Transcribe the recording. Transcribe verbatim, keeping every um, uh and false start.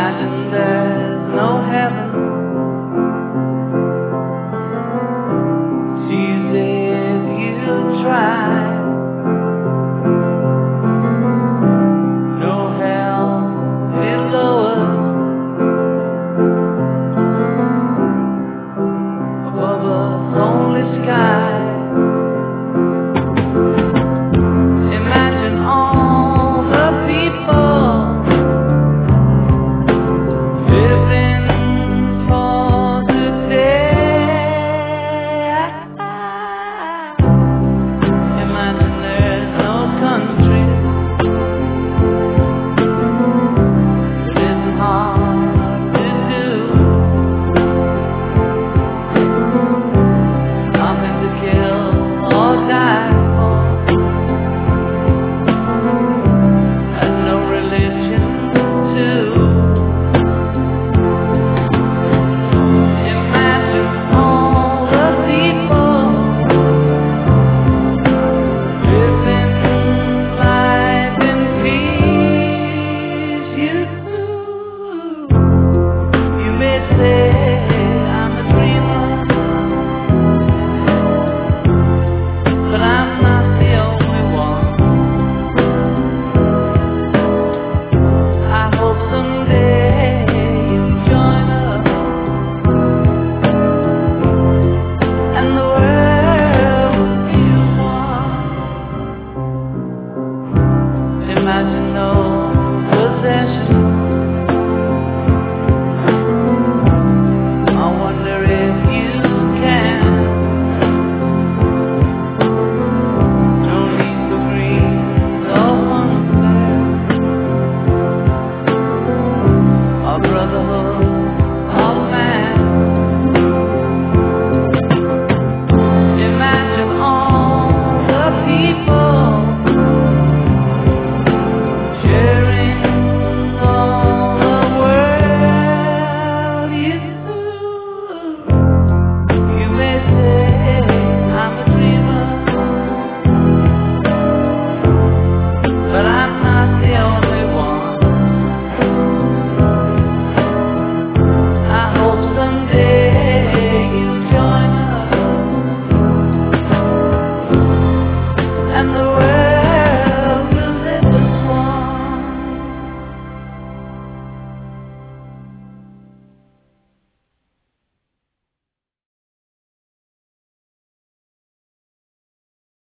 Imagine there's no heaven. It's easy if you try. No hell below us, above us only sky. Imagine all the people living for today. Imagine there's no country. It isn't hard to do. Nothing to kill or die for, and no religion too. Imagine all the people living life in peace. You, you may say I'm a dreamer, but I'm not the only one. I hope someday you'll join us, and the world will be one. Imagine no possession. I wonder if you can. No need for greed or hunger. Our brotherhood